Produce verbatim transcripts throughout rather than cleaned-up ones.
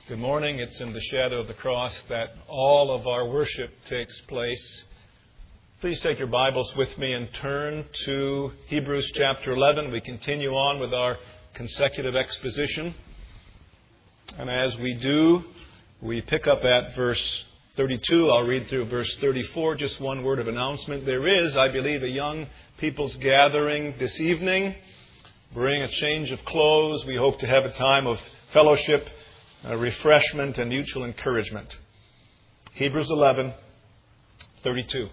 Good morning. It's in the shadow of the cross that all of our worship takes place. Please take your Bibles with me and turn to Hebrews chapter eleven. We continue on with our consecutive exposition. And as we do, we pick up at verse thirty-two. I'll read through verse thirty-four. Just one word of announcement. There is, I believe, a young people's gathering this evening. Bring a change of clothes. We hope to have a time of fellowship, Uh, refreshment, and mutual encouragement. Hebrews eleven, thirty-two.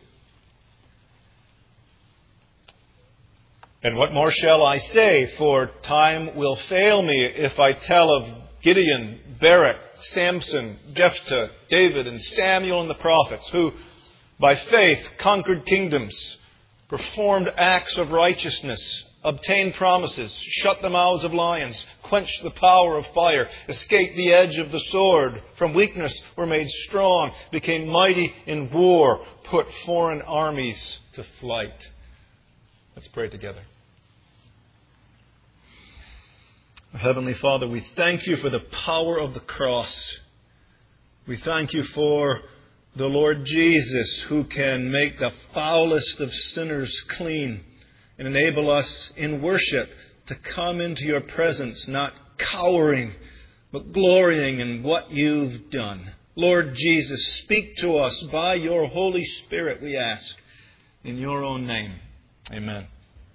And what more shall I say? For time will fail me if I tell of Gideon, Barak, Samson, Jephthah, David, and Samuel and the prophets, who by faith conquered kingdoms, performed acts of righteousness, obtained promises, shut the mouths of lions, quenched the power of fire, escaped the edge of the sword, from weakness were made strong, became mighty in war, put foreign armies to flight. Let's pray together. Heavenly Father, we thank you for the power of the cross. We thank you for the Lord Jesus, who can make the foulest of sinners clean and enable us in worship to come into your presence, not cowering, but glorying in what you've done. Lord Jesus, speak to us by your Holy Spirit, we ask, in your own name. Amen.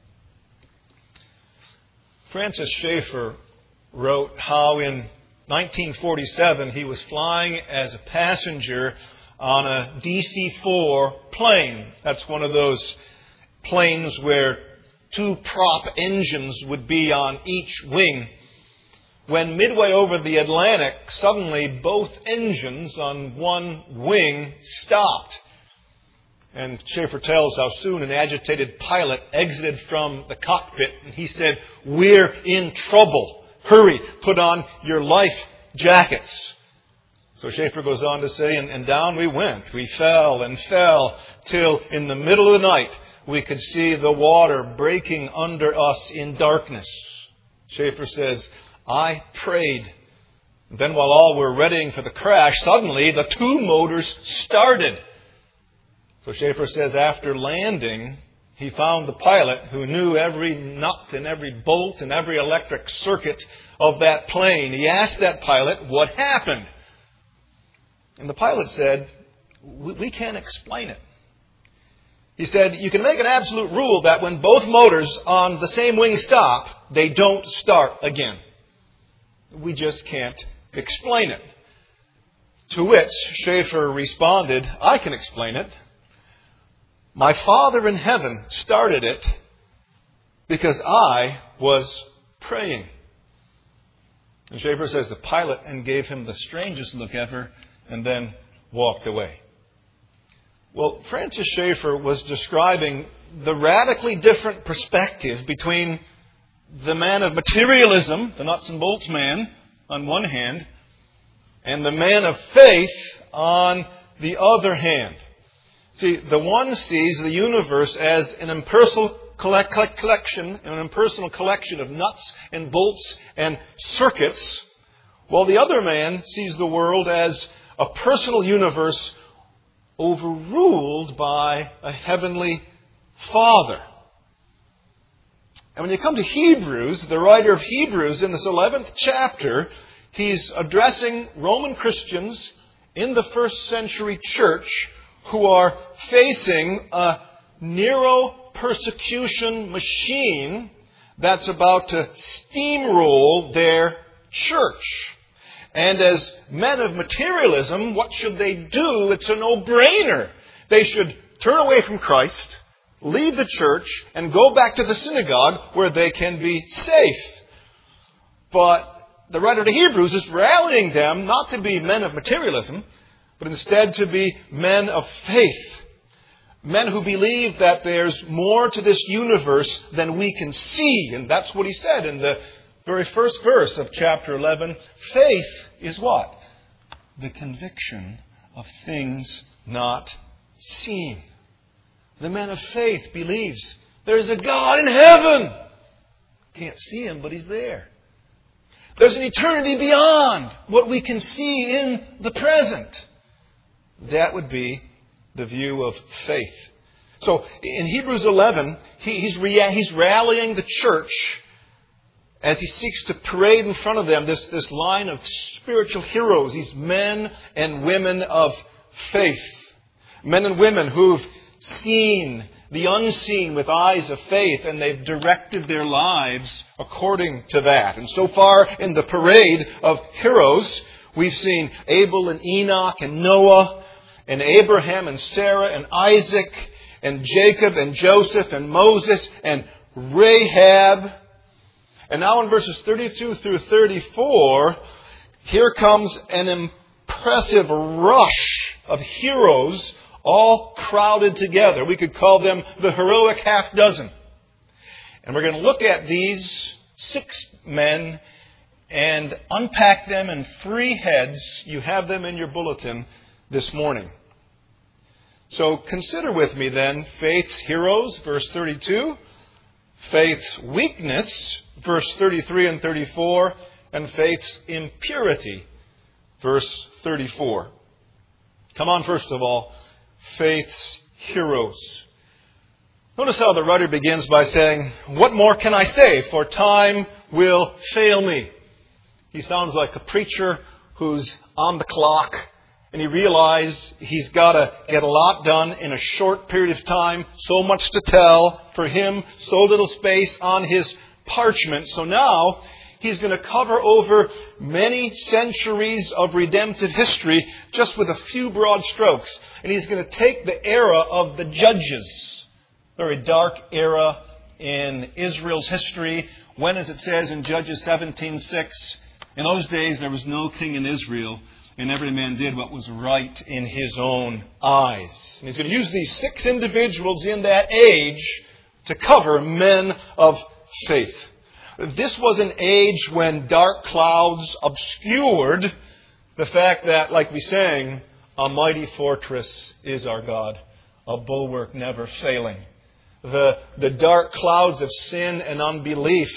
Francis Schaeffer wrote how in nineteen forty-seven he was flying as a passenger on a D C four plane. That's one of those planes where two prop engines would be on each wing. When midway over the Atlantic, suddenly both engines on one wing stopped. And Schaeffer tells how soon an agitated pilot exited from the cockpit and he said, "We're in trouble. Hurry, put on your life jackets." So Schaeffer goes on to say, and, and down we went. We fell and fell till in the middle of the night we could see the water breaking under us in darkness. Schaeffer says, "I prayed. Then while all were readying for the crash, suddenly the two motors started." So Schaeffer says after landing, he found the pilot who knew every nut and every bolt and every electric circuit of that plane. He asked that pilot what happened. And the pilot said, "We, we can't explain it." He said, "You can make an absolute rule that when both motors on the same wing stop, they don't start again. We just can't explain it." To which Schaeffer responded, "I can explain it. My Father in heaven started it because I was praying." And Schaeffer says the pilot and gave him the strangest look ever and then walked away. Well, Francis Schaeffer was describing the radically different perspective between the man of materialism, the nuts and bolts man, on one hand, and the man of faith on the other hand. See, the one sees the universe as an impersonal collect, collect, collection, an impersonal collection of nuts and bolts and circuits, while the other man sees the world as a personal universe overruled by a heavenly Father. And when you come to Hebrews, the writer of Hebrews in this eleventh chapter, he's addressing Roman Christians in the first century church who are facing a Nero persecution machine that's about to steamroll their church. And as men of materialism, what should they do? It's a no-brainer. They should turn away from Christ, leave the church, and go back to the synagogue where they can be safe. But the writer to Hebrews is rallying them not to be men of materialism, but instead to be men of faith. Men who believe that there's more to this universe than we can see. And that's what he said in the very first verse of chapter eleven. Faith is what? The conviction of things not seen. The man of faith believes there's a God in heaven. Can't see him, but he's there. There's an eternity beyond what we can see in the present. That would be the view of faith. So in Hebrews eleven, he, he's, rea- he's rallying the church as he seeks to parade in front of them this, this line of spiritual heroes, these men and women of faith. Men and women who've seen the unseen with eyes of faith, and they've directed their lives according to that. And so far in the parade of heroes, we've seen Abel and Enoch and Noah and Abraham and Sarah and Isaac and Jacob and Joseph and Moses and Rahab. And now in verses thirty-two through thirty-four, here comes an impressive rush of heroes all crowded together. We could call them the heroic half dozen. And we're going to look at these six men and unpack them in three heads. You have them in your bulletin this morning. So consider with me then faith's heroes, verse thirty-two, faith's weakness, verse thirty-three and thirty-four, and faith's impurity, verse thirty-four. Come on, first of all, faith's heroes. Notice how the writer begins by saying, "What more can I say? For time will fail me." He sounds like a preacher who's on the clock, and he realizes he's got to get a lot done in a short period of time. So much to tell for him, so little space on his parchment. So now he's going to cover over many centuries of redemptive history just with a few broad strokes. And he's going to take the era of the Judges, very dark era in Israel's history. When, as it says in Judges seventeen six, in those days there was no king in Israel, and every man did what was right in his own eyes. And he's going to use these six individuals in that age to cover men of faith. This was an age when dark clouds obscured the fact that, like we sang, a mighty fortress is our God, a bulwark never failing. The, the dark clouds of sin and unbelief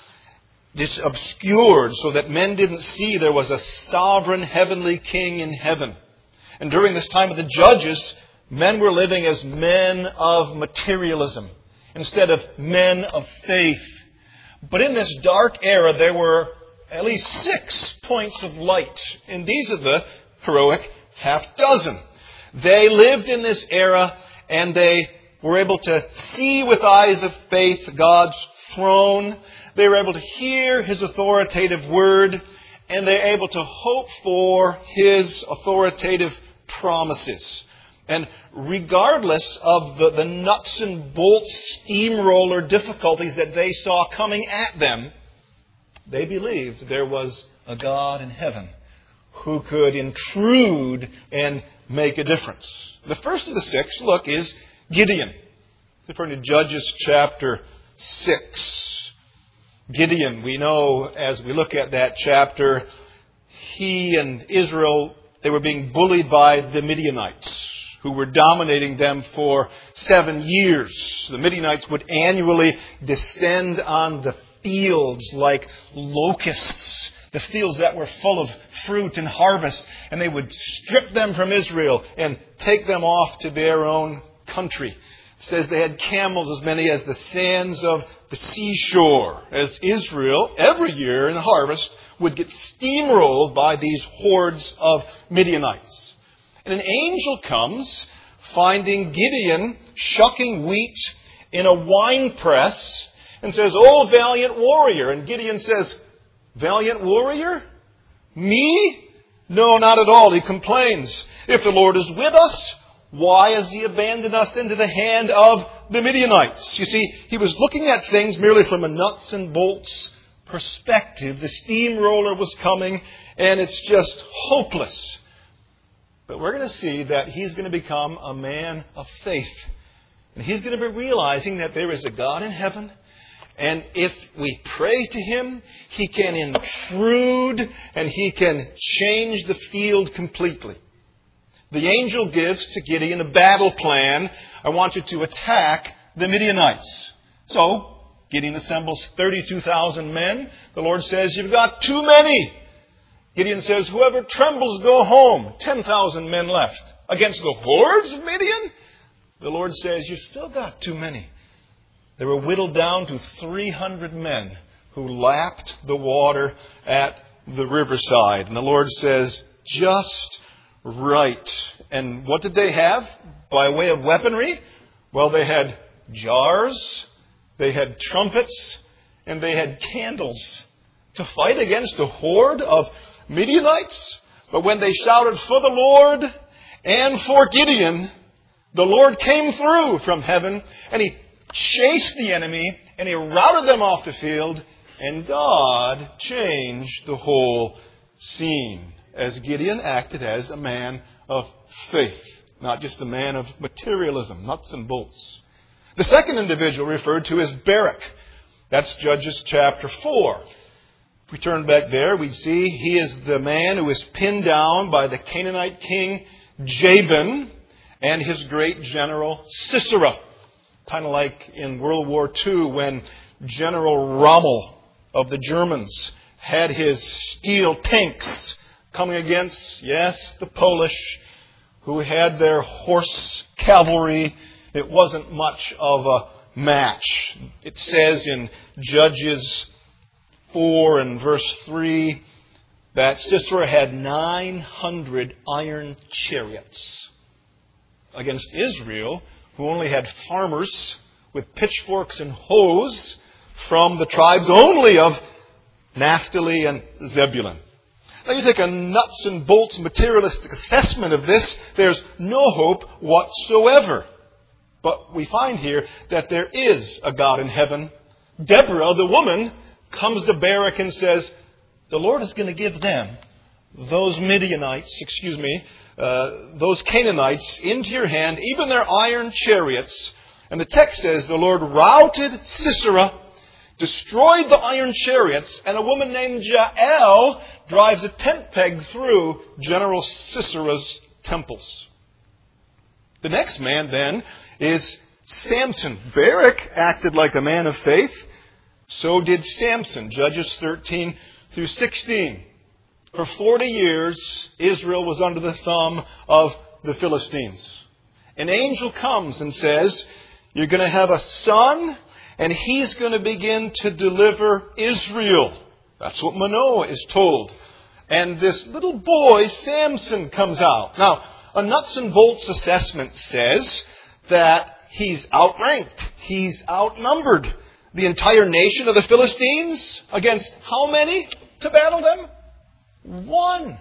just obscured so that men didn't see there was a sovereign heavenly king in heaven. And during this time of the Judges, men were living as men of materialism instead of men of faith. But in this dark era, there were at least six points of light. And these are the heroic half dozen. They lived in this era, and they were able to see with eyes of faith God's throne. They were able to hear His authoritative word, and they're able to hope for His authoritative promises. And regardless of the, the nuts and bolts steamroller difficulties that they saw coming at them, they believed there was a God in heaven who could intrude and make a difference. The first of the six, look, is Gideon. Referring to Judges chapter six. Gideon, we know as we look at that chapter, he and Israel, they were being bullied by the Midianites, who were dominating them for seven years. The Midianites would annually descend on the fields like locusts, the fields that were full of fruit and harvest, and they would strip them from Israel and take them off to their own country. It says they had camels as many as the sands of the seashore, as Israel, every year in the harvest, would get steamrolled by these hordes of Midianites. And an angel comes, finding Gideon shucking wheat in a winepress, and says, "Oh, valiant warrior." And Gideon says, "Valiant warrior? Me? No, not at all." He complains. "If the Lord is with us, why has He abandoned us into the hand of the Midianites?" You see, he was looking at things merely from a nuts and bolts perspective. The steamroller was coming, and it's just hopeless. But we're going to see that he's going to become a man of faith. And he's going to be realizing that there is a God in heaven. And if we pray to Him, He can intrude and He can change the field completely. The angel gives to Gideon a battle plan. I want you to attack the Midianites. So Gideon assembles thirty-two thousand men. The Lord says, you've got too many. Gideon says, whoever trembles, go home. ten thousand men left. Against the hordes of Midian? The Lord says, you've still got too many. They were whittled down to three hundred men who lapped the water at the riverside. And the Lord says, just right. And what did they have by way of weaponry? Well, they had jars, they had trumpets, and they had candles to fight against a horde of Midianites. But when they shouted for the Lord and for Gideon, the Lord came through from heaven and He chased the enemy and He routed them off the field, and God changed the whole scene as Gideon acted as a man of faith, not just a man of materialism, nuts and bolts. The second individual referred to is Barak. That's Judges chapter four. If we turn back there, we see he is the man who is pinned down by the Canaanite king Jabin and his great general Sisera. Kind of like in World War Two when General Rommel of the Germans had his steel tanks coming against, yes, the Polish, who had their horse cavalry. It wasn't much of a match. It says in Judges four and verse three that Sisera had nine hundred iron chariots against Israel, who only had farmers with pitchforks and hoes from the tribes only of Naphtali and Zebulun. Now you take a nuts and bolts materialistic assessment of this, there's no hope whatsoever. But we find here that there is a God in heaven. Deborah, the woman, comes to Barak and says, the Lord is going to give them, those Midianites, excuse me, uh, those Canaanites, into your hand, even their iron chariots. And the text says the Lord routed Sisera, destroyed the iron chariots, and a woman named Jael drives a tent peg through General Sisera's temples. The next man then is Samson. Barak acted like a man of faith. So did Samson. Judges thirteen through sixteen. For forty years, Israel was under the thumb of the Philistines. An angel comes and says, you're going to have a son, and he's going to begin to deliver Israel. That's what Manoah is told. And this little boy, Samson, comes out. Now, a nuts and bolts assessment says that he's outranked. He's outnumbered. The entire nation of the Philistines against how many to battle them? One.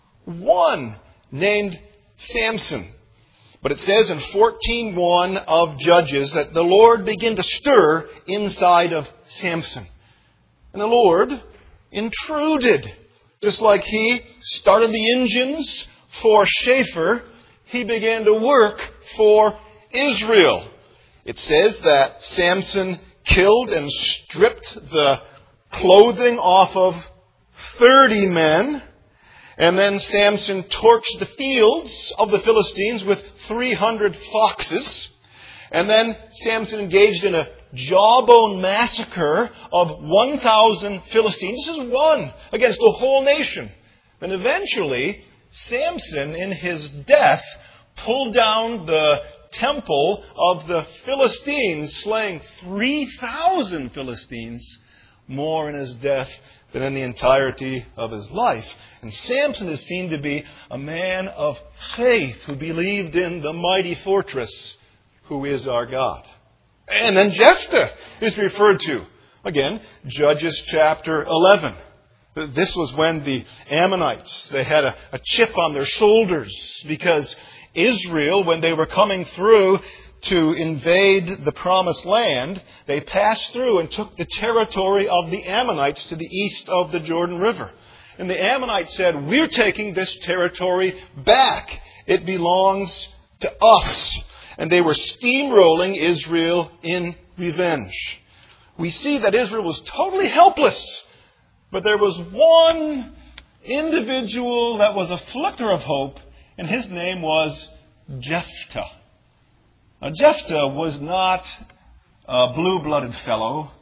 One named Samson. But it says in fourteen one of Judges that the Lord began to stir inside of Samson. And the Lord intruded. Just like He started the engines for Schaefer, He began to work for Israel. It says that Samson killed and stripped the clothing off of thirty men. And then Samson torched the fields of the Philistines with three hundred foxes. And then Samson engaged in a jawbone massacre of one thousand Philistines. This is one against the whole nation. And eventually, Samson, in his death, pulled down the temple of the Philistines, slaying three thousand Philistines, more in his death than in the entirety of his life. And Samson is seen to be a man of faith who believed in the mighty fortress who is our God. And then Jephthah is referred to. Again, Judges chapter eleven. This was when the Ammonites, they had a, a chip on their shoulders because Israel, when they were coming through to invade the promised land, they passed through and took the territory of the Ammonites to the east of the Jordan River. And the Ammonites said, we're taking this territory back. It belongs to us. And they were steamrolling Israel in revenge. We see that Israel was totally helpless. But there was one individual that was a flicker of hope, and his name was Jephthah. Now, Jephthah was not a blue-blooded fellow.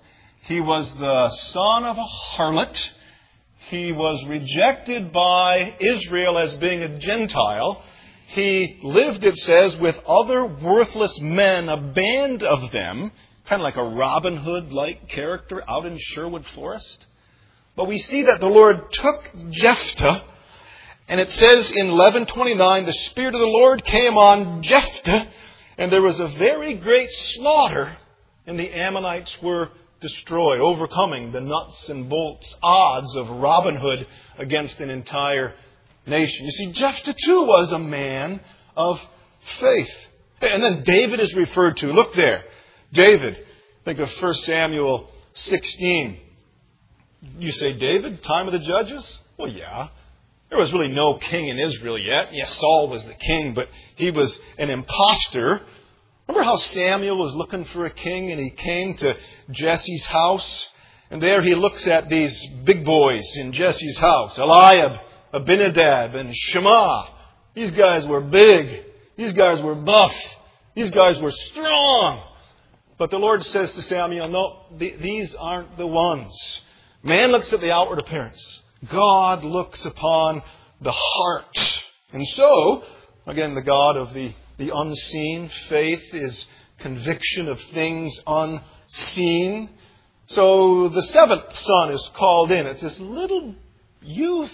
He was the son of a harlot. He was rejected by Israel as being a Gentile. He lived, it says, with other worthless men, a band of them, kind of like a Robin Hood-like character out in Sherwood Forest. But we see that the Lord took Jephthah, and it says in eleven twenty-nine, the Spirit of the Lord came on Jephthah, and there was a very great slaughter, and the Ammonites were destroyed, overcoming the nuts and bolts odds of Robin Hood against an entire nation. You see, Jephthah too was a man of faith. And then David is referred to. Look there. David. Think of First Samuel sixteen. You say, David, time of the judges? Well, yeah. There was really no king in Israel yet. Yes, Saul was the king, but he was an imposter. Remember how Samuel was looking for a king and he came to Jesse's house? And there he looks at these big boys in Jesse's house. Eliab, Abinadab, and Shammah. These guys were big. These guys were buff. These guys were strong. But the Lord says to Samuel, no, th- these aren't the ones. Man looks at the outward appearance. God looks upon the heart. And so, again, the God of the, the unseen. Faith is conviction of things unseen. So the seventh son is called in. It's this little youth,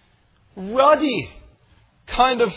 ruddy, kind of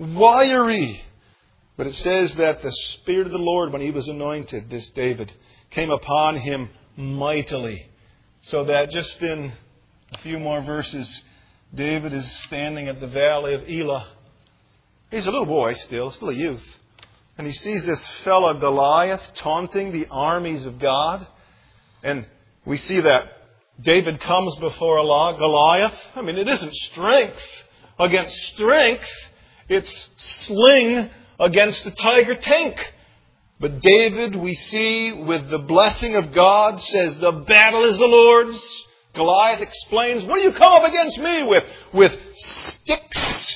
wiry. But it says that the Spirit of the Lord, when he was anointed, this David, came upon him mightily. So that just in a few more verses, David is standing at the valley of Elah. He's a little boy still, still a youth. And he sees this fellow Goliath taunting the armies of God. And we see that David comes before Goliath. I mean, it isn't strength against strength. It's sling against the tiger tank. But David, we see, with the blessing of God, says, the battle is the Lord's. Goliath explains, what do you come up against me with? With sticks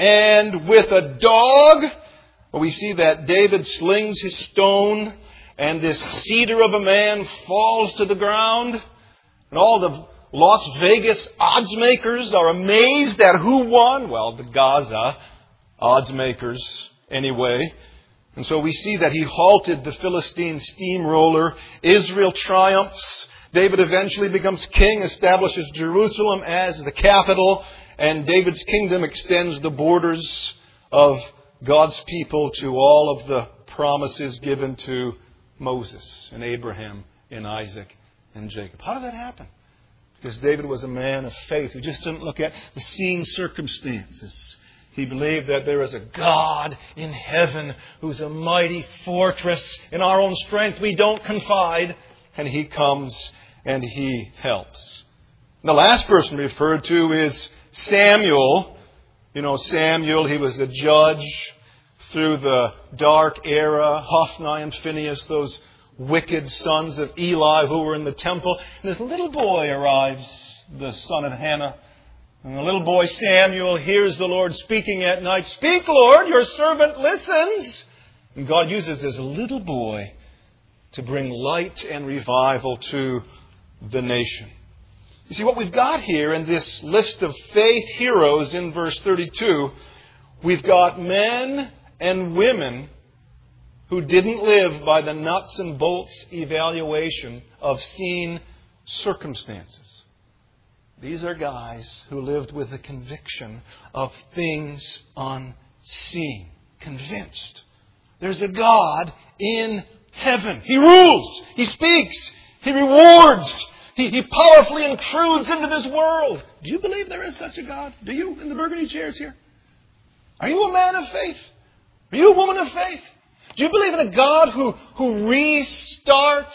and with a dog? Well, we see that David slings his stone, and this cedar of a man falls to the ground. And all the Las Vegas odds makers are amazed at who won. Well, the Gaza odds makers anyway. And so we see that he halted the Philistine steamroller. Israel triumphs. David eventually becomes king, establishes Jerusalem as the capital, and David's kingdom extends the borders of God's people to all of the promises given to Moses and Abraham and Isaac and Jacob. How did that happen? Because David was a man of faith who just didn't look at the seen circumstances. He believed that there is a God in heaven who's a mighty fortress. In our own strength, we don't confide. And He comes and He helps. And the last person referred to is Samuel. You know, Samuel, he was the judge through the dark era. Hophni and Phinehas, those wicked sons of Eli who were in the temple. And this little boy arrives, the son of Hannah. And the little boy Samuel hears the Lord speaking at night. Speak, Lord, your servant listens. And God uses this little boy to bring light and revival to the nation. You see, what we've got here in this list of faith heroes in verse thirty-two, we've got men and women who didn't live by the nuts and bolts evaluation of seen circumstances. These are guys who lived with the conviction of things unseen. Convinced. There's a God in heaven. He rules. He speaks. He rewards. He, he powerfully intrudes into this world. Do you believe there is such a God? Do you, in the burgundy chairs here? Are you a man of faith? Are you a woman of faith? Do you believe in a God who, who restarts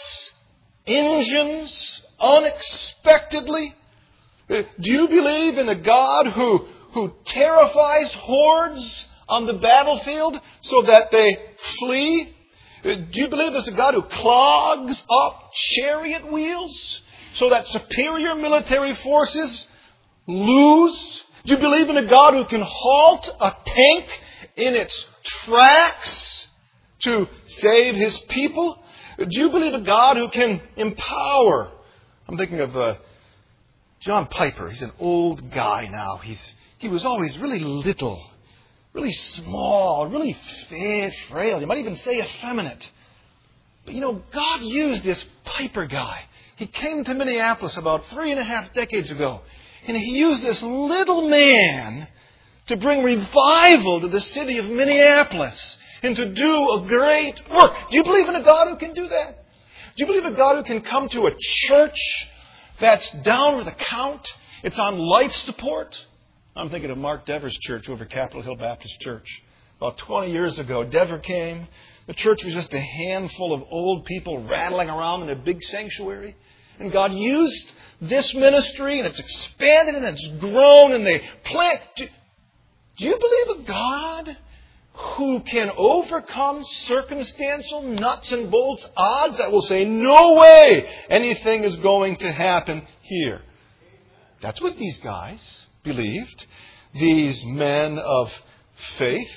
engines unexpectedly? Do you believe in a God who, who terrifies hordes on the battlefield so that they flee? Do you believe there's a God who clogs up chariot wheels so that superior military forces lose? Do you believe in a God who can halt a tank in its tracks to save His people? Do you believe a God who can empower I'm thinking of uh, John Piper. He's an old guy now. He's He was always really little, really small, really frail. You might even say effeminate. But you know, God used this Piper guy. He came to Minneapolis about three and a half decades ago. And He used this little man to bring revival to the city of Minneapolis and to do a great work. Do you believe in a God who can do that? Do you believe in a God who can come to a church that's down with the count? It's on life support? I'm thinking of Mark Dever's church over at Capitol Hill Baptist Church. About twenty years ago, Dever came. The church was just a handful of old people rattling around in a big sanctuary. And God used this ministry, and it's expanded, and it's grown, and they plant. Do, do you believe a God who can overcome circumstantial nuts and bolts odds that will say, no way anything is going to happen here? That's what these guys believed. These men of faith.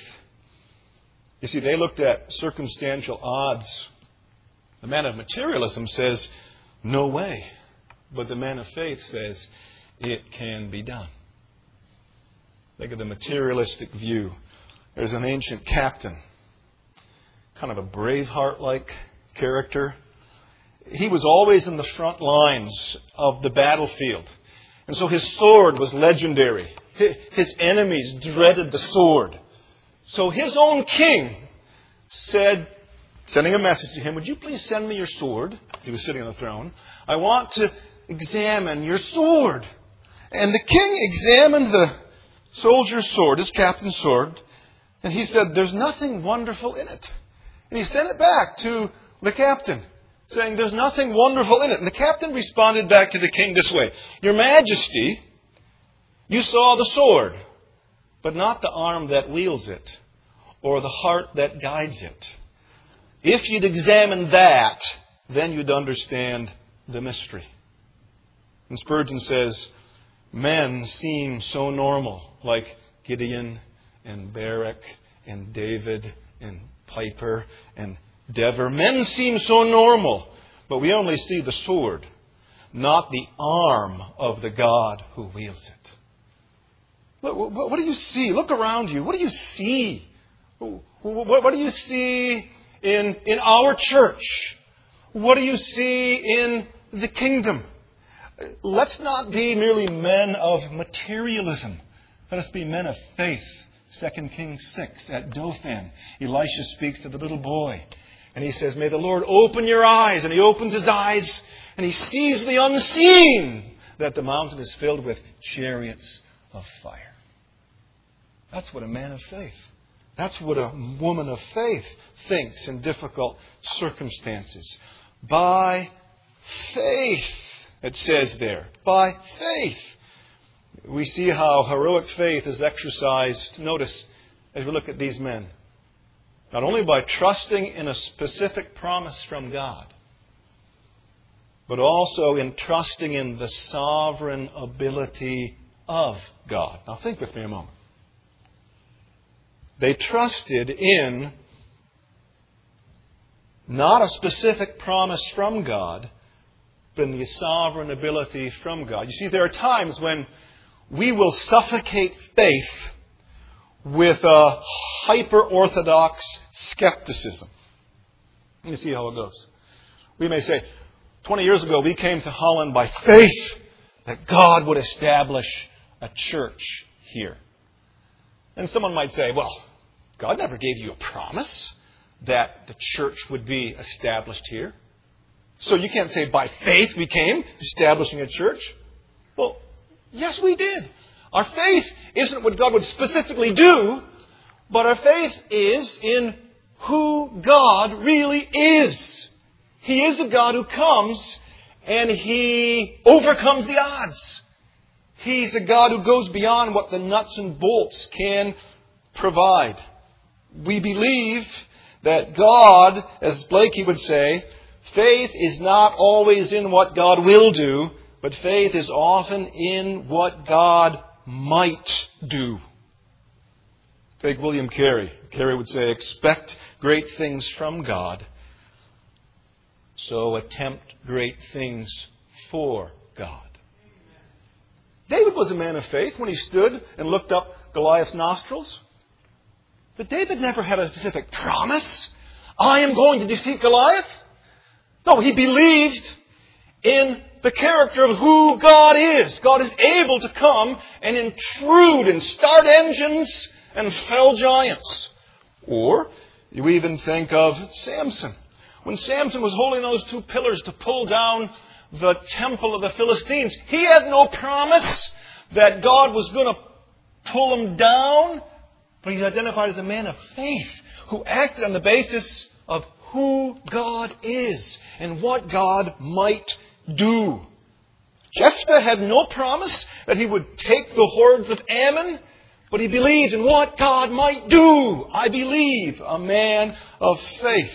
You see, they looked at circumstantial odds. The man of materialism says, no way. But the man of faith says, it can be done. Think of the materialistic view. There's an ancient captain, kind of a Braveheart-like character. He was always in the front lines of the battlefield. And so his sword was legendary. His enemies dreaded the sword. So his own king said, sending a message to him, would you please send me your sword? He was sitting on the throne. I want to examine your sword. And the king examined the soldier's sword, his captain's sword, and he said, there's nothing wonderful in it. And he sent it back to the captain, saying, there's nothing wonderful in it. And the captain responded back to the king this way, Your Majesty, you saw the sword, but not the arm that wields it, or the heart that guides it. If you'd examined that, then you'd understand the mystery. And Spurgeon says, men seem so normal, like Gideon and Barak and David and Piper and Dever. Men seem so normal, but we only see the sword, not the arm of the God who wields it. What do you see? Look around you. What do you see? What do you see in, in our church? What do you see in the kingdom? Let's not be merely men of materialism. Let us be men of faith. Second Kings six at Dothan, Elisha speaks to the little boy. And he says, may the Lord open your eyes. And he opens his eyes and he sees the unseen, that the mountain is filled with chariots of fire. That's what a man of faith, that's what a woman of faith thinks in difficult circumstances. By faith, it says there. By faith. We see how heroic faith is exercised, notice, as we look at these men. Not only by trusting in a specific promise from God, but also in trusting in the sovereign ability of God. Now think with me a moment. They trusted in not a specific promise from God, but in the sovereign ability from God. You see, there are times when we will suffocate faith with a hyper-orthodox skepticism. You see how it goes. We may say, twenty years ago we came to Holland by faith that God would establish a church here. And someone might say, well, God never gave you a promise that the church would be established here. So you can't say by faith we came establishing a church. Well, yes, we did. Our faith isn't what God would specifically do, but our faith is in who God really is. He is a God who comes and He overcomes the odds. He's a God who goes beyond what the nuts and bolts can provide. We believe that God, as Blakey would say, faith is not always in what God will do, but faith is often in what God might do. Take William Carey. Carey would say, expect great things from God, so attempt great things for God. David was a man of faith when he stood and looked up Goliath's nostrils. But David never had a specific promise. I am going to defeat Goliath. No, he believed in the character of who God is. God is able to come and intrude and start engines and fell giants. Or you even think of Samson. When Samson was holding those two pillars to pull down the temple of the Philistines, he had no promise that God was going to pull him down, but he's identified as a man of faith who acted on the basis of who God is and what God might do. Jephthah had no promise that he would take the hordes of Ammon, but he believed in what God might do. I believe, a man of faith.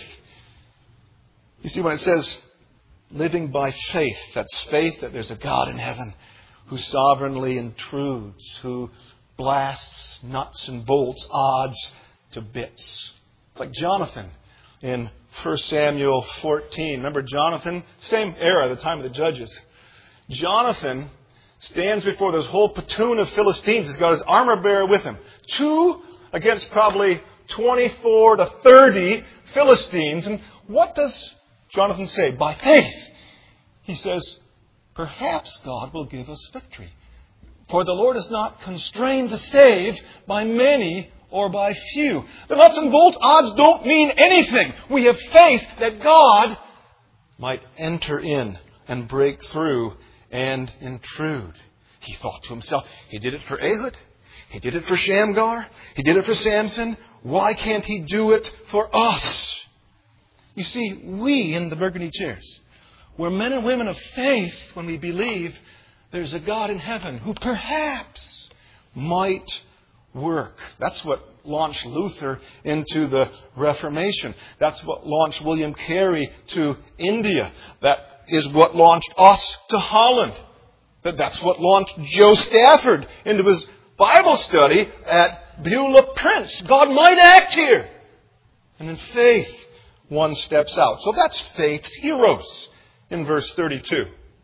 You see, when it says living by faith, that's faith that there's a God in heaven who sovereignly intrudes, who blasts nuts and bolts, odds to bits. It's like Jonathan in First Samuel fourteen. Remember Jonathan? Same era, the time of the judges. Jonathan stands before this whole platoon of Philistines. He's got his armor bearer with him. Two against probably twenty-four to thirty Philistines. And what does Jonathan say? By faith. He says, perhaps God will give us victory. For the Lord is not constrained to save by many or by few. The nuts and bolts odds don't mean anything. We have faith that God might enter in and break through and intrude. He thought to himself, he did it for Ehud. He did it for Shamgar. He did it for Samson. Why can't he do it for us? You see, we in the burgundy chairs, we're men and women of faith when we believe there's a God in heaven who perhaps might work. That's what launched Luther into the Reformation. That's what launched William Carey to India. That is what launched us to Holland. That That's what launched Joe Stafford into his Bible study at Beulah Prince. God might act here. And in faith, one steps out. So that's faith's heroes in verse thirty-two.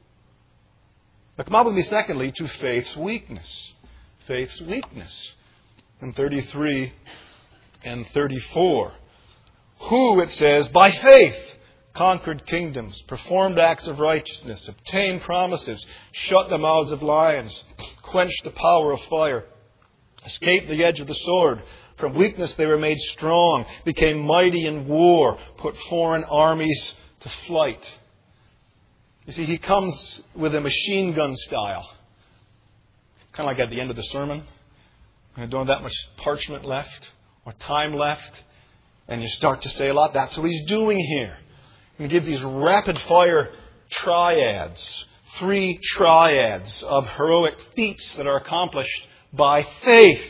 But come on with me secondly to faith's weakness. Faith's weakness. In thirty-three and thirty-four. Who, it says, by faith conquered kingdoms, performed acts of righteousness, obtained promises, shut the mouths of lions, quenched the power of fire, escaped the edge of the sword. From weakness they were made strong, became mighty in war, put foreign armies to flight. You see, he comes with a machine gun style. Kind of like at the end of the sermon. You don't have that much parchment left or time left. And you start to say a lot. That's what he's doing here. He gives these rapid fire triads. Three triads of heroic feats that are accomplished by faith.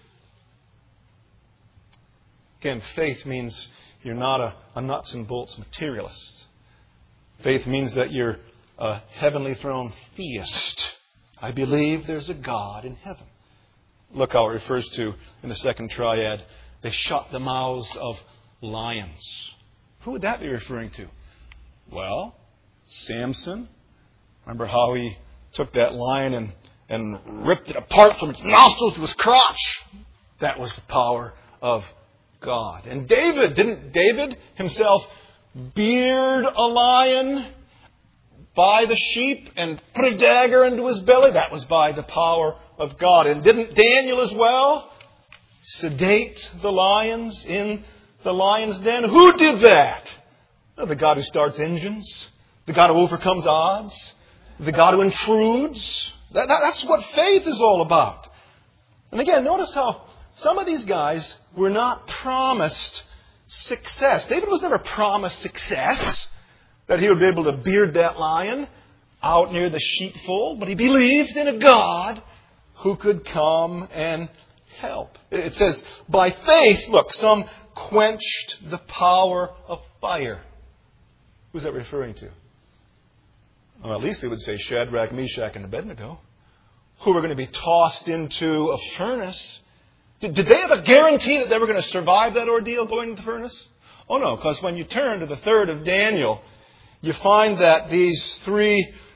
Again, faith means you're not a, a nuts and bolts materialist. Faith means that you're a heavenly throne theist. I believe there's a God in heaven. Look how it refers to in the second triad. They shut the mouths of lions. Who would that be referring to? Well, Samson. Remember how he took that lion and, and ripped it apart from its nostrils to his crotch? That was the power of God. And David, didn't David himself beard a lion by the sheep and put a dagger into his belly? That was by the power of God. And didn't Daniel as well sedate the lions in the lion's den? Who did that? Well, the God who starts engines, the God who overcomes odds, the God who intrudes. That, that, that's what faith is all about. And again, notice how some of these guys were not promised success. David was never promised success, that he would be able to beard that lion out near the sheepfold, but he believed in a God who could come and help. It says, by faith, look, some quenched the power of fire. Who's that referring to? Well, at least it would say Shadrach, Meshach, and Abednego, who were going to be tossed into a furnace. Did, did they have a guarantee that they were going to survive that ordeal going into the furnace? Oh no, because when you turn to the third of Daniel, you find that these three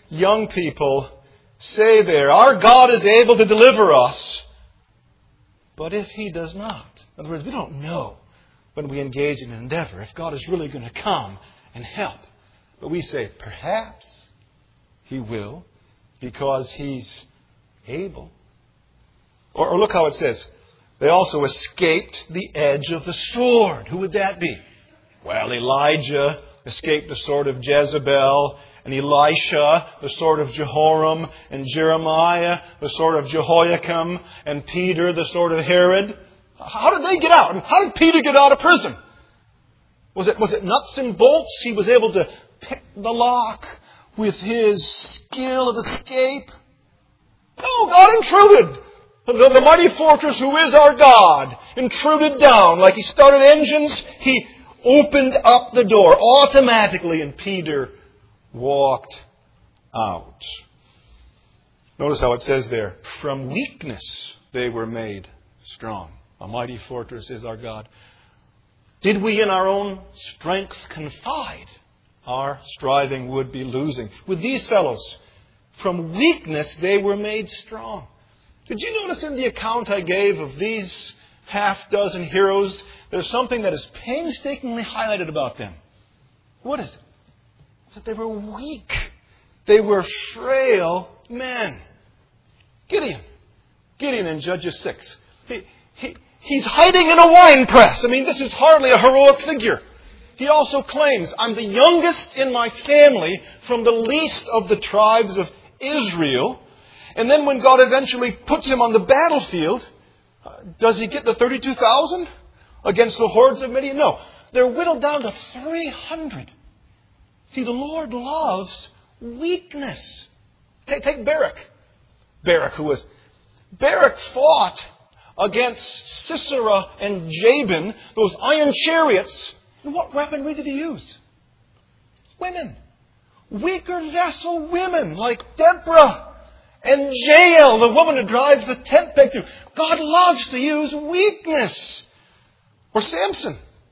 young people say there, our God is able to deliver us. But if He does not, in other words, we don't know when we engage in an endeavor if God is really going to come and help. But we say, perhaps He will because He's able. Or, or look how it says, they also escaped the edge of the sword. Who would that be? Well, Elijah escaped the sword of Jezebel, and Elisha, the sword of Jehoram, and Jeremiah, the sword of Jehoiakim, and Peter, the sword of Herod. How did they get out? And how did Peter get out of prison? Was it, was it nuts and bolts? He was able to pick the lock with his skill of escape? No, God intruded. The, the mighty fortress who is our God intruded down. Like He started engines, He opened up the door automatically, and Peter walked out. Notice how it says there, from weakness they were made strong. A mighty fortress is our God. Did we in our own strength confide? Our striving would be losing. With these fellows, from weakness they were made strong. Did you notice in the account I gave of these half dozen heroes, there's something that is painstakingly highlighted about them? What is it? It's that they were weak. They were frail men. Gideon. Gideon in Judges six. He, he, he's hiding in a wine press. I mean, this is hardly a heroic figure. He also claims, I'm the youngest in my family from the least of the tribes of Israel. And then when God eventually puts him on the battlefield, uh, does he get the thirty-two thousand against the hordes of Midian? No. They're whittled down to three hundred. See, the Lord loves weakness. Take, take Barak. Barak, who was... Barak fought against Sisera and Jabin, those iron chariots. And what weaponry did he use? Women. Weaker vessel women like Deborah and Jael, the woman who drives the tent peg through. God loves to use weakness. Or Samson.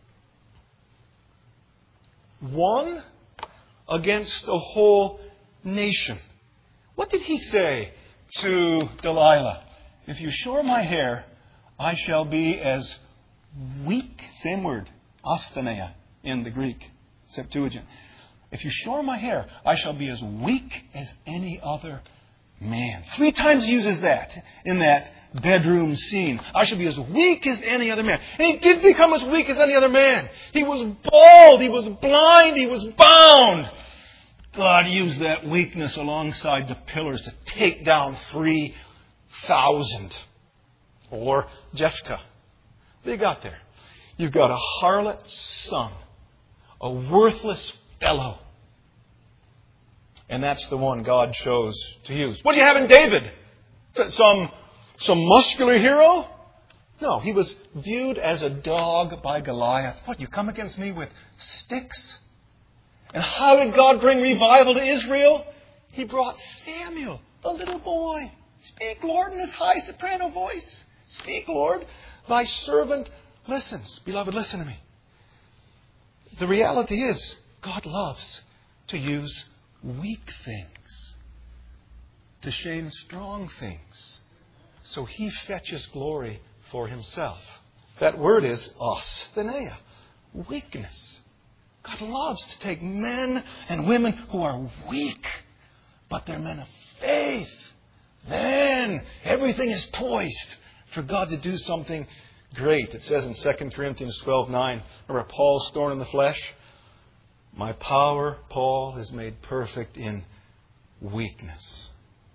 One against a whole nation. What did he say to Delilah? If you shore my hair, I shall be as weak, same word, astheneia in the Greek Septuagint. If you shore my hair, I shall be as weak as any other man. Three times he uses that in that bedroom scene. I shall be as weak as any other man. And he did become as weak as any other man. He was bald, he was blind, he was bound. God used that weakness alongside the pillars to take down three thousand. Or Jephthah. What do you got there? You've got a harlot's son. A worthless fellow. And that's the one God chose to use. What do you have in David? Some, some muscular hero? No, he was viewed as a dog by Goliath. What, you come against me with sticks? And how did God bring revival to Israel? He brought Samuel, the little boy. Speak, Lord, in his high soprano voice. Speak, Lord, thy servant listens. Beloved, listen to me. The reality is, God loves to use weak things to shame strong things. So He fetches glory for Himself. That word is astheneia, weakness. God loves to take men and women who are weak, but they're men of faith. Then everything is poised for God to do something great. It says in Second Corinthians twelve nine, remember Paul's thorn in the flesh? My power, Paul, is made perfect in weakness.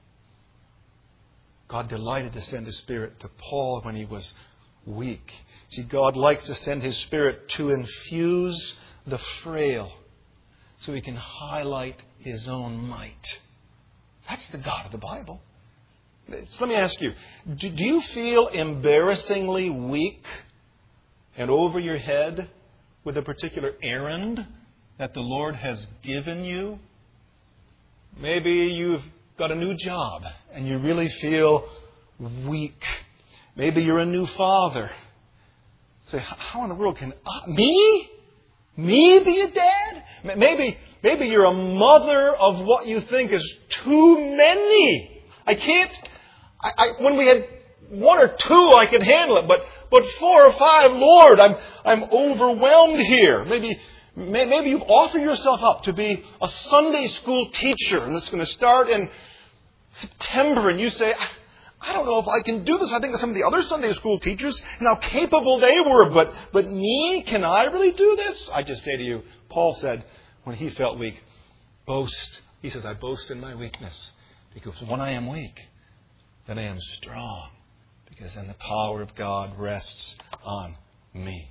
God delighted to send His Spirit to Paul when he was weak. See, God likes to send His Spirit to infuse the frail so He can highlight His own might. That's the God of the Bible. So let me ask you, do you feel embarrassingly weak and over your head with a particular errand that the Lord has given you? Maybe you've got a new job and you really feel weak. Maybe you're a new father. Say, how in the world can I, me? Me be a dad? Maybe, maybe you're a mother of what you think is too many. I can't, I, I, when we had one or two, I could handle it, but, but four or five, Lord, I'm, I'm overwhelmed here. Maybe, maybe you've offered yourself up to be a Sunday school teacher, and it's going to start in September, and you say, I don't know if I can do this. I think of some of the other Sunday school teachers and how capable they were. But, but me, can I really do this? I just say to you, Paul said when he felt weak, boast. He says, I boast in my weakness. Because when I am weak, then I am strong. Because then the power of God rests on me.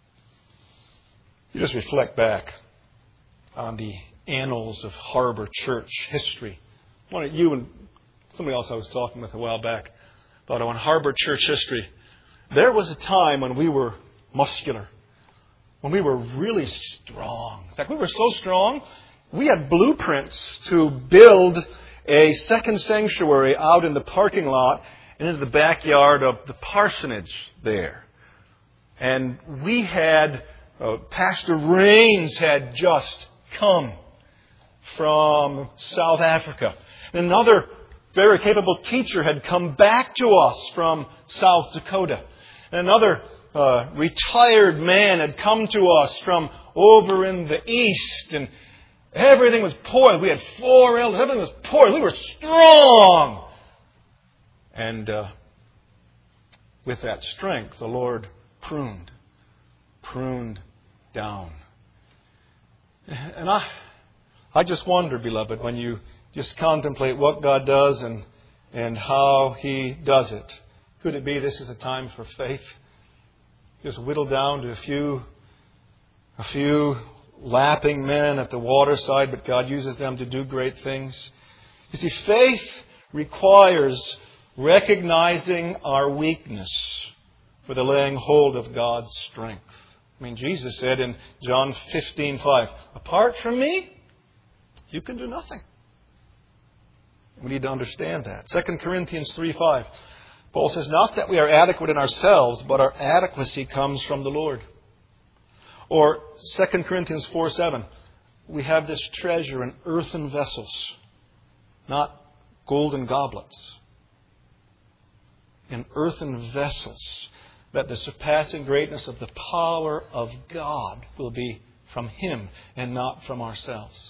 You just reflect back on the annals of Harbor Church history. One of you and somebody else I was talking with a while back about on Harbor Church history. There was a time when we were muscular, when we were really strong. In fact, we were so strong, we had blueprints to build a second sanctuary out in the parking lot and into the backyard of the parsonage there. And we had, uh, Pastor Rains had just come from South Africa. And another very capable teacher had come back to us from South Dakota. And another uh, retired man had come to us from over in the east. And everything was poised. We had four elders. Everything was poised. We were strong. And uh, with that strength, the Lord pruned. Pruned down. And I, I just wonder, beloved, when you just contemplate what God does and, and how He does it. Could it be this is a time for faith? Just whittled down to a few, a few lapping men at the waterside, but God uses them to do great things. You see, faith requires recognizing our weakness for the laying hold of God's strength. I mean, Jesus said in John fifteen five, apart from me, you can do nothing. We need to understand that. Second Corinthians three five. Paul says, not that we are adequate in ourselves, but our adequacy comes from the Lord. Or Second Corinthians four seven. We have this treasure in earthen vessels, not golden goblets. In earthen vessels, that the surpassing greatness of the power of God will be from Him and not from ourselves.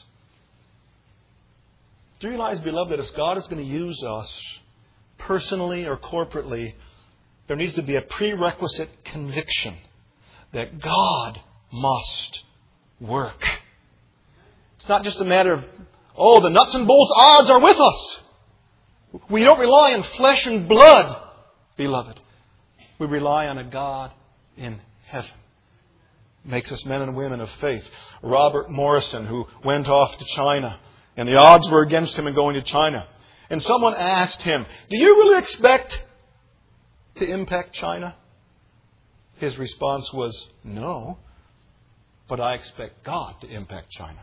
Do you realize, beloved, that if God is going to use us personally or corporately, there needs to be a prerequisite conviction that God must work. It's not just a matter of, oh, the nuts and bolts odds are with us. We don't rely on flesh and blood, beloved. We rely on a God in heaven. Makes us men and women of faith. Robert Morrison, who went off to China, and the odds were against him in going to China. And someone asked him, do you really expect to impact China? His response was, no, but I expect God to impact China.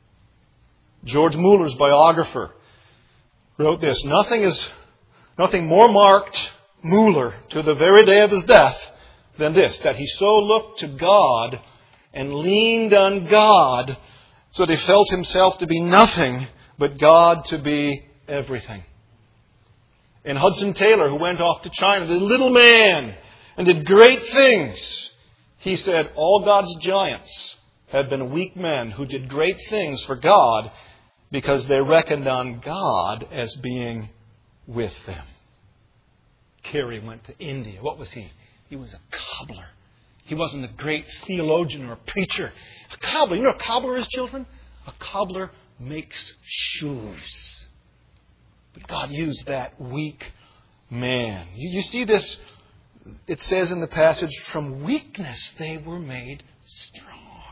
George Muller's biographer wrote this, nothing is, nothing more marked Muller to the very day of his death than this, that he so looked to God and leaned on God so that he felt himself to be nothing, but God to be everything. And Hudson Taylor, who went off to China, the little man, and did great things, he said, all God's giants have been weak men who did great things for God because they reckoned on God as being with them. Carey went to India. What was he? He was a cobbler. He wasn't a great theologian or a preacher. A cobbler. You know what a cobbler is, children? A cobbler makes shoes. But God used that weak man. You, you see this, it says in the passage, from weakness they were made strong.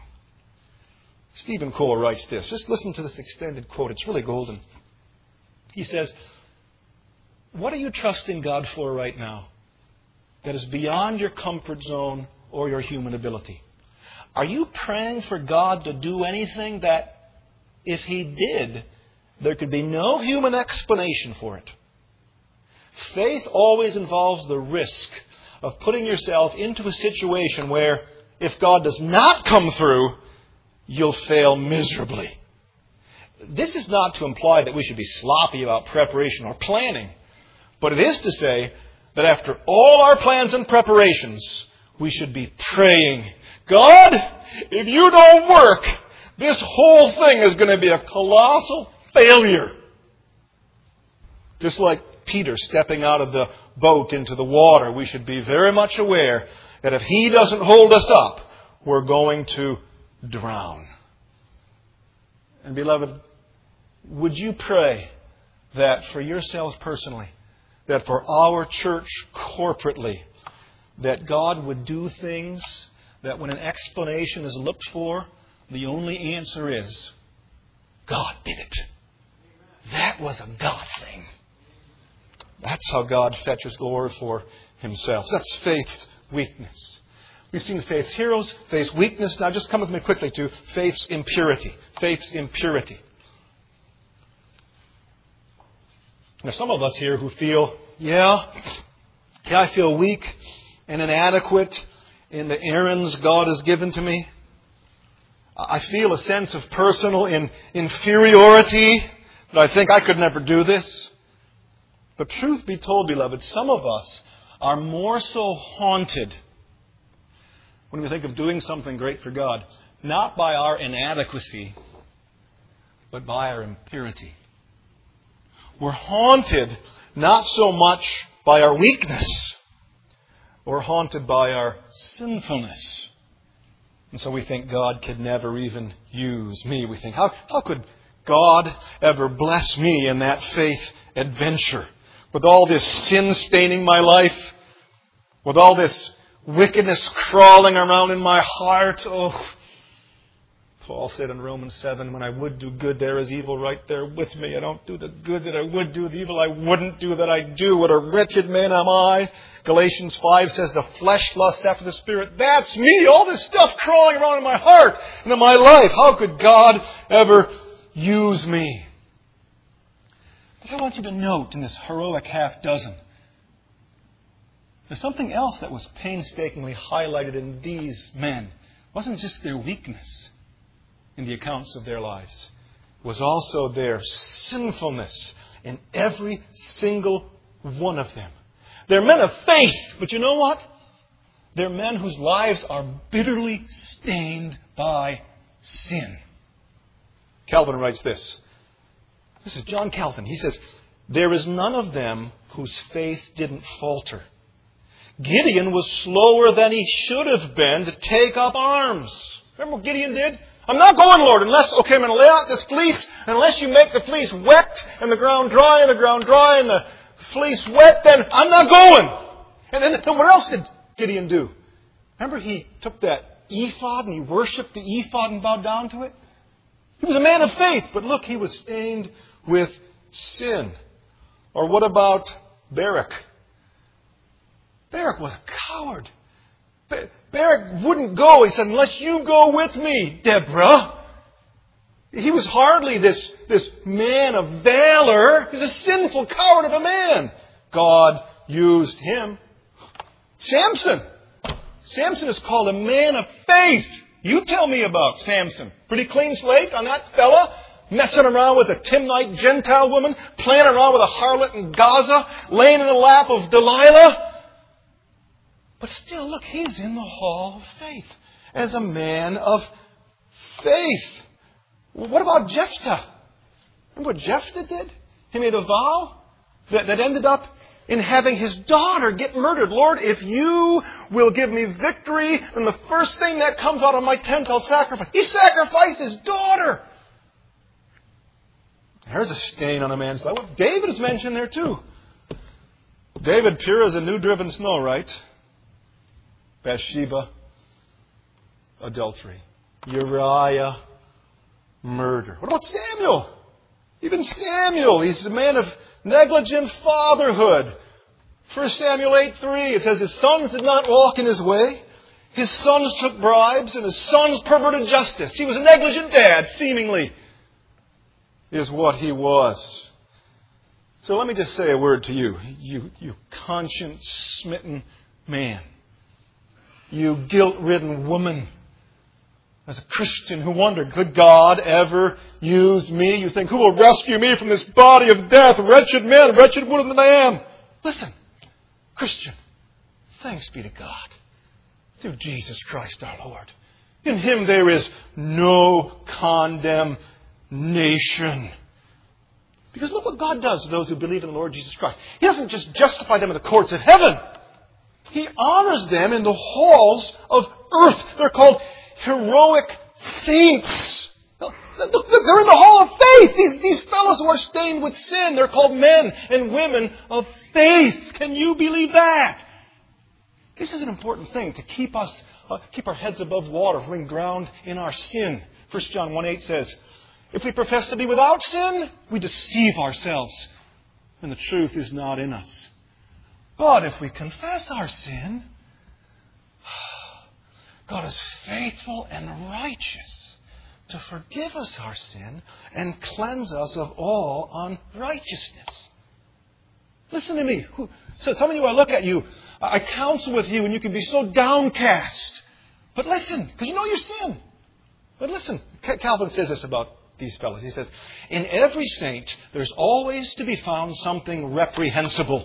Stephen Cole writes this. Just listen to this extended quote. It's really golden. He says, what are you trusting God for right now that is beyond your comfort zone or your human ability? Are you praying for God to do anything that, if He did, there could be no human explanation for it? Faith always involves the risk of putting yourself into a situation where, if God does not come through, you'll fail miserably. this is not to imply that we should be sloppy about preparation or planning. But it is to say that after all our plans and preparations, we should be praying, God, if you don't work, this whole thing is going to be a colossal failure. Just like Peter stepping out of the boat into the water, we should be very much aware that if he doesn't hold us up, we're going to drown. And beloved, would you pray that for yourselves personally, that for our church corporately, that God would do things that when an explanation is looked for, the only answer is, God did it. That was a God thing. That's how God fetches glory for Himself. So that's faith's weakness. We've seen faith's heroes, faith's weakness. Now just come with me quickly to faith's impurity. Faith's impurity. There's some of us here who feel, yeah, yeah, I feel weak and inadequate in the errands God has given to me. I feel a sense of personal in, inferiority, that I think I could never do this. But truth be told, beloved, some of us are more so haunted when we think of doing something great for God, not by our inadequacy, but by our impurity. We're haunted not so much by our weakness, we're haunted by our sinfulness. And so we think God could never even use me. We think, how, how could God ever bless me in that faith adventure? With all this sin staining my life, with all this wickedness crawling around in my heart. Oh, Paul said in Romans seven, when I would do good, there is evil right there with me. I don't do the good that I would do, the evil I wouldn't do that I do. What a wretched man am I. Galatians five says, the flesh lusts after the Spirit. That's me. All this stuff crawling around in my heart and in my life. How could God ever use me? But I want you to note in this heroic half dozen, there's something else that was painstakingly highlighted in these men. It wasn't just their weakness in the accounts of their lives. It was also their sinfulness in every single one of them. They're men of faith, but you know what? They're men whose lives are bitterly stained by sin. Calvin writes this. This is John Calvin. He says, there is none of them whose faith didn't falter. Gideon was slower than he should have been to take up arms. Remember what Gideon did? I'm not going, Lord, unless, okay, I'm going to lay out this fleece. Unless you make the fleece wet and the ground dry and the ground dry and the fleece wet, then I'm not going. And then, then what else did Gideon do? Remember he took that ephod and he worshipped the ephod and bowed down to it? He was a man of faith, but look, he was stained with sin. Or what about Barak? Barak was a coward. Barak wouldn't go. He said, unless you go with me, Deborah. He was hardly this, this man of valor. He's a sinful coward of a man. God used him. Samson. Samson is called a man of faith. You tell me about Samson. Pretty clean slate on that fella. Messing around with a Timnite Gentile woman. Playing around with a harlot in Gaza. Laying in the lap of Delilah. But still, look, he's in the hall of faith as a man of faith. What about Jephthah? Remember what Jephthah did? He made a vow that, that ended up in having his daughter get murdered. Lord, if you will give me victory, then the first thing that comes out of my tent I'll sacrifice. He sacrificed his daughter. There's a stain on a man's life. Well, David is mentioned there too. David, pure as a new-driven snow, right? Bathsheba, adultery. Uriah, murder. What about Samuel? Even Samuel, he's a man of negligent fatherhood. First Samuel eight three, it says his sons did not walk in his way. His sons took bribes and his sons perverted justice. He was a negligent dad, seemingly, is what he was. So let me just say a word to you, you, you conscience-smitten man. You guilt-ridden woman. As a Christian who wondered, could God ever use me? You think, who will rescue me from this body of death? Wretched man, wretched woman that I am. Listen, Christian, thanks be to God through Jesus Christ our Lord. In Him there is no condemnation. Because look what God does to those who believe in the Lord Jesus Christ. He doesn't just justify them in the courts of heaven. He honors them in the halls of earth. They're called heroic saints. They're in the hall of faith. These, these fellows who are stained with sin, they're called men and women of faith. Can you believe that? This is an important thing to keep us, uh, keep our heads above water, holding ground in our sin. First John one eight says, if we profess to be without sin, we deceive ourselves, and the truth is not in us. But if we confess our sin, God is faithful and righteous to forgive us our sin and cleanse us of all unrighteousness. Listen to me. So some of you, I look at you, I counsel with you, and you can be so downcast. But listen, because you know your sin. But listen, Calvin says this about these fellows. He says, in every saint, there's always to be found something reprehensible.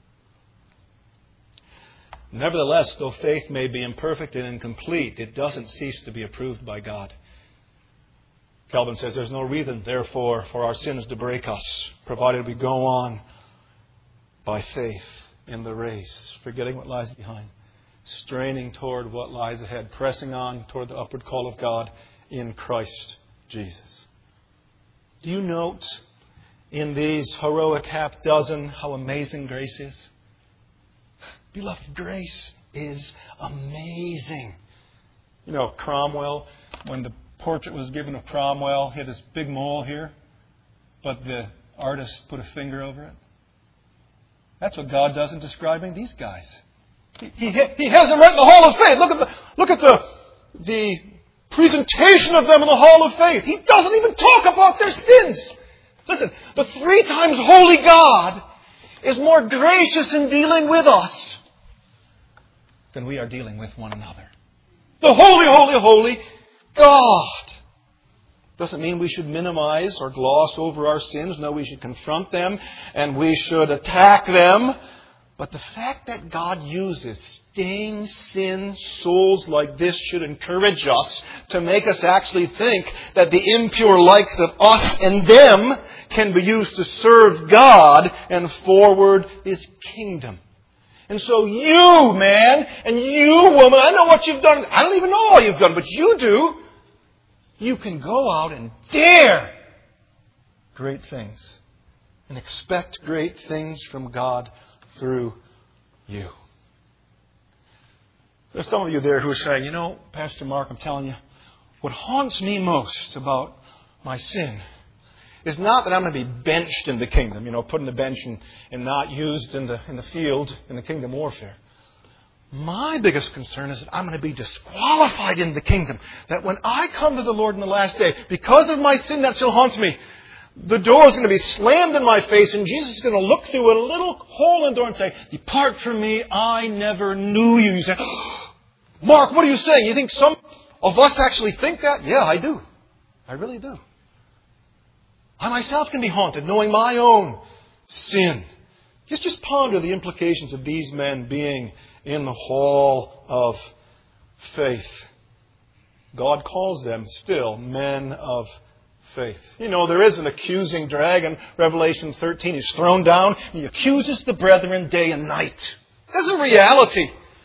Nevertheless, though faith may be imperfect and incomplete, it doesn't cease to be approved by God. Calvin says there's no reason, therefore, for our sins to break us, provided we go on by faith in the race, forgetting what lies behind, straining toward what lies ahead, pressing on toward the upward call of God in Christ Jesus. Do you note in these heroic half dozen how amazing grace is? Beloved, grace is amazing. You know, Cromwell, when the portrait was given of Cromwell, he had this big mole here, but the artist put a finger over it. That's what God does in describing these guys. He, he, he has them right in the Hall of Faith. Look at the, look at the, the presentation of them in the Hall of Faith. He doesn't even talk about their sins. Listen, the three times holy God is more gracious in dealing with us than we are dealing with one another. The holy, holy, holy God. Doesn't mean we should minimize or gloss over our sins. No, we should confront them and we should attack them. But the fact that God uses stained sin souls like this should encourage us to make us actually think that the impure likes of us and them can be used to serve God and forward His kingdom. And so you, man, and you, woman, I know what you've done. I don't even know all you've done, but you do. You can go out and dare great things and expect great things from God through you. There's some of you there who are saying, you know, Pastor Mark, I'm telling you, what haunts me most about my sin is not that I'm going to be benched in the kingdom, you know, put in the bench and, and not used in the in the field in the kingdom warfare. My biggest concern is that I'm going to be disqualified in the kingdom. That when I come to the Lord in the last day, because of my sin that still haunts me, the door is going to be slammed in my face and Jesus is going to look through a little hole in the door and say, depart from me, I never knew you. You say, Mark, what are you saying? You think some of us actually think that? Yeah, I do. I really do. I myself can be haunted, knowing my own sin. Just, just ponder the implications of these men being in the hall of faith. God calls them still men of faith. You know, there is an accusing dragon. Revelation thirteen, he's thrown down. He accuses the brethren day and night. This is a reality.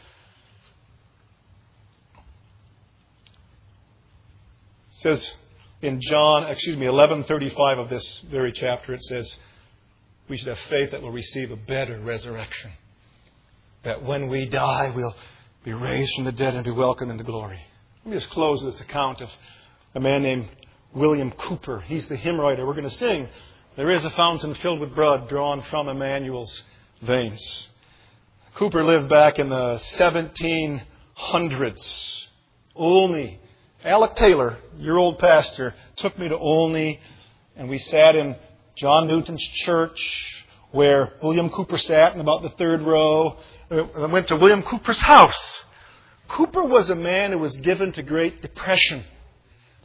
It says in John, excuse me, eleven thirty-five of this very chapter, it says, we should have faith that will receive a better resurrection. That when we die, we'll be raised from the dead and be welcomed into glory. Let me just close with this account of a man named William Cooper. He's the hymn writer. We're going to sing, there is a fountain filled with blood drawn from Emmanuel's veins. Cooper lived back in the seventeen hundreds. Olney. Alec Taylor, your old pastor, took me to Olney, and we sat in John Newton's church where William Cooper sat in about the third row. I went to William Cooper's house. Cooper was a man who was given to Great Depression.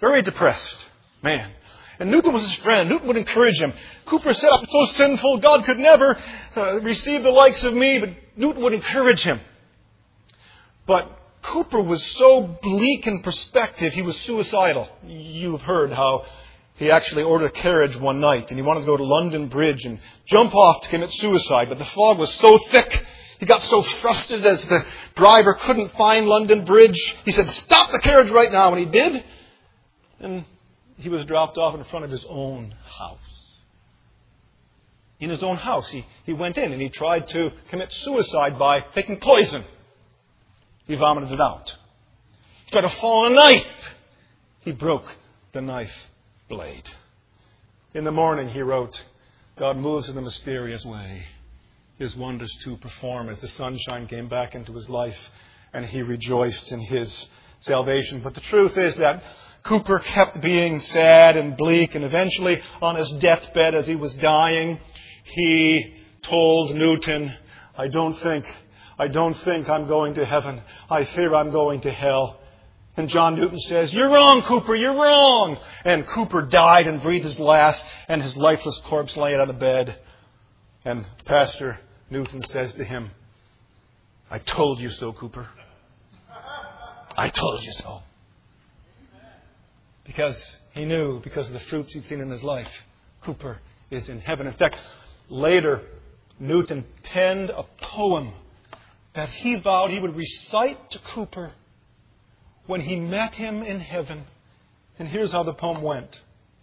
Very depressed man. And Newton was his friend. Newton would encourage him. Cooper said, I'm so sinful, God could never uh, receive the likes of me. But Newton would encourage him. But Cooper was so bleak in perspective, he was suicidal. You've heard how he actually ordered a carriage one night and he wanted to go to London Bridge and jump off to commit suicide. But the fog was so thick, he got so frustrated as the driver couldn't find London Bridge. He said, stop the carriage right now. And he did. And he was dropped off in front of his own house. In his own house, he, he went in and he tried to commit suicide by taking poison. He vomited it out. He tried to fall on a knife. He broke the knife blade. In the morning, he wrote, God moves in a mysterious way. His wonders to perform as the sunshine came back into his life and he rejoiced in his salvation. But the truth is that Cooper kept being sad and bleak, and eventually on his deathbed as he was dying, he told Newton, I don't think, I don't think I'm going to heaven. I fear I'm going to hell. And John Newton says, you're wrong, Cooper, you're wrong. And Cooper died and breathed his last, and his lifeless corpse lay on the bed. And Pastor Newton says to him, I told you so, Cooper. I told you so. Because he knew, because of the fruits he'd seen in his life, Cooper is in heaven. In fact, later, Newton penned a poem that he vowed he would recite to Cooper when he met him in heaven. And here's how the poem went.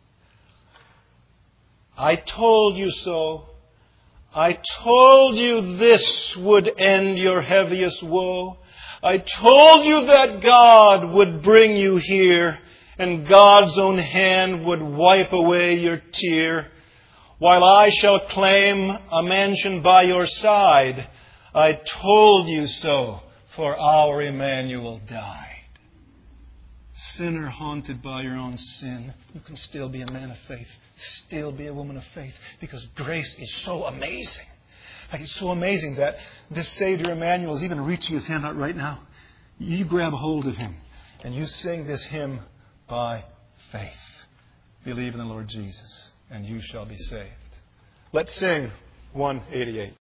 I told you so. I told you this would end your heaviest woe. I told you that God would bring you here, and God's own hand would wipe away your tear. While I shall claim a mansion by your side, I told you so, for our Emmanuel died. Sinner haunted by your own sin, you can still be a man of faith, still be a woman of faith, because grace is so amazing. Like, it's so amazing that this Savior Emmanuel is even reaching his hand out right now. You grab hold of him and you sing this hymn by faith. Believe in the Lord Jesus and you shall be saved. Let's sing one eighty-eight.